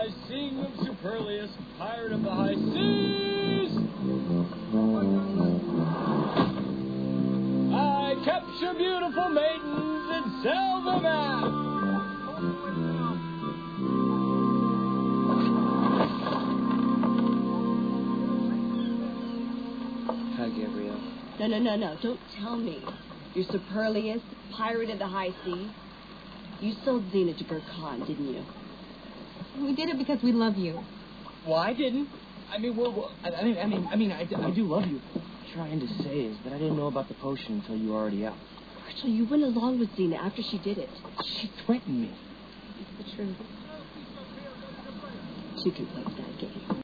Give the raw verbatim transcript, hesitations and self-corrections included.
I sing of Superlius, pirate of the high seas. I capture beautiful maidens and sell them out. Hi, Gabrielle. No, no, no, no. Don't tell me. You're Superlius, pirate of the high seas. You sold Xena to Bert Khan, didn't you? We did it because we love you. Well, I didn't. I mean, well, well I, I mean, I mean, I mean, I, I do love you. What I'm trying to say is that I didn't know about the potion until you were already out. Marshall, you went along with Xena after she did it. She threatened me. It's the truth. She can play that game.